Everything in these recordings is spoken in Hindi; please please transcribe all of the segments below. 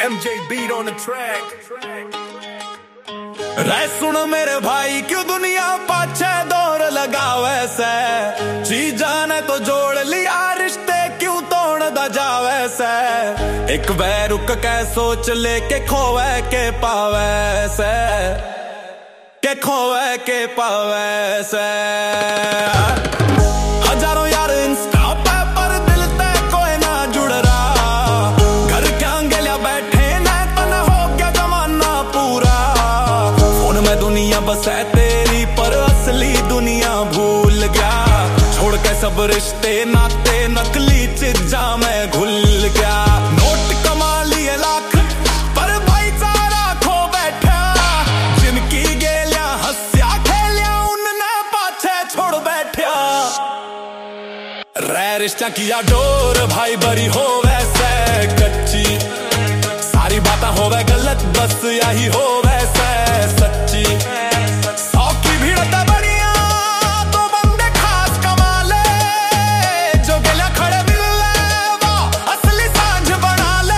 MJ beat on the track। रे सुन मेरे भाई, क्यों दुनिया पाछे दौर लगावे से। चीज़ां ने तो जोड़ लिया, रिश्ते क्यों तोड़ दा जावे से। एक बार रुक के सोच ले के खोवे के पावे से, के खोवे के पावे से। हजारों यार इंस्टा पे पर दिल ते कोई ना जुड़ रहा। घर के अंगेलिया बैठे ना तना हो गया जमाना पूरा। फोन में दुनिया बस है तेरी, पर असली दुनिया भूल गया। छोड़ के सब रिश्ते नाते, नकली चीज़ां में घुल गया। नोट कमा लिए लाख, पर भाईचारा खो बैठा। जिनकी गेलियां हंसिया खेलिया, उनने पाछे छोड़ बैठा। रे रिश्ता किया डोर भाई, बरी हो वैसे कच्ची। सारी बातें हो वै गलत, बस यही हो वैसे सच्ची। सौ की भीड़ ते बढ़िया, तो बंदे खास कमा ले। जो गलियां खड़े मिल ले, वो असली सांझ बना ले।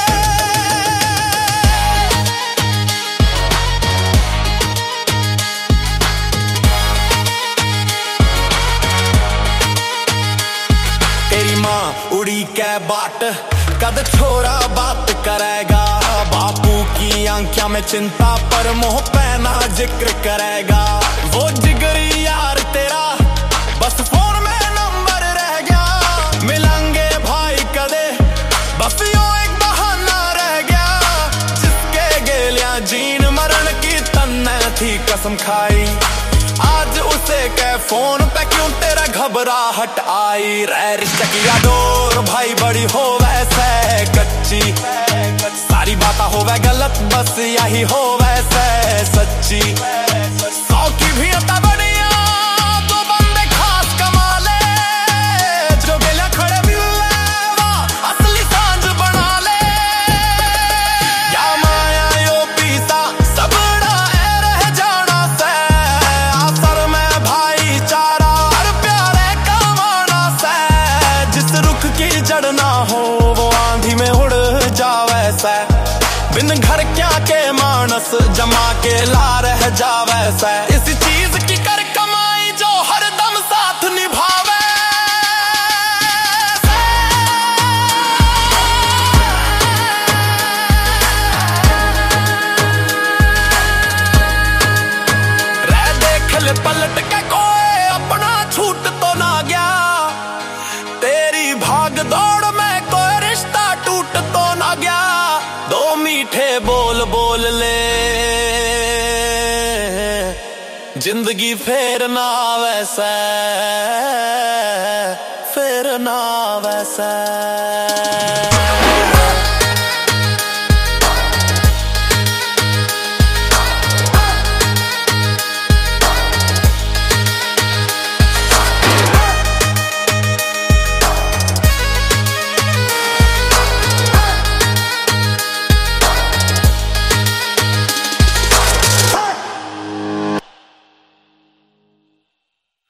तेरी माँ उड़ी के बाट, कद छोरा बात करेगा। बापू की आंखों में चिंता, पर मोह पैना जिक्र करेगा। वो जिगरी यार तेरा, बस फोन में नंबर रह गया। मिलेंगे भाई कदे, बस यो एक बहाना रह गया। जिसके गेलियां जीन मरण की तन्ने थी कसम खाई, आज उसे के फोन पे क्यों तेरा घबराहट आई। रे रिश्ते किया डोर भाई, बड़ी हो वैसे कच्ची। सारी बातें हो वै गलत, बस यही हो वैसे सच्ची। सौ की भीड़ ते बढ़िया, तो बंदे खास कमा ले। जो गलियां खड़े मिल ले, वो असली सांझ बना ले। या माया यो पीसा सबड़ा ए रह जाना से। आसर में भाईचारा हर प्यारे कमाना से। जिस रुख की जड़ ना हो, वो आंधी में उड़ जावे से। बिन घर क्या के मानस जमा के ला रह जावे से। इस चीज की कर कमाई जो हर दम साथ निभावे से। रे देख ले पलट के, कोई अपना छूट तो ना गया। तेरी भाग दौड़ में कोई रिश्ता टूट तो ना गया। दो मीठे बोल बोल ले, जिंदगी फेर ना वैसे, फेर ना वैसे।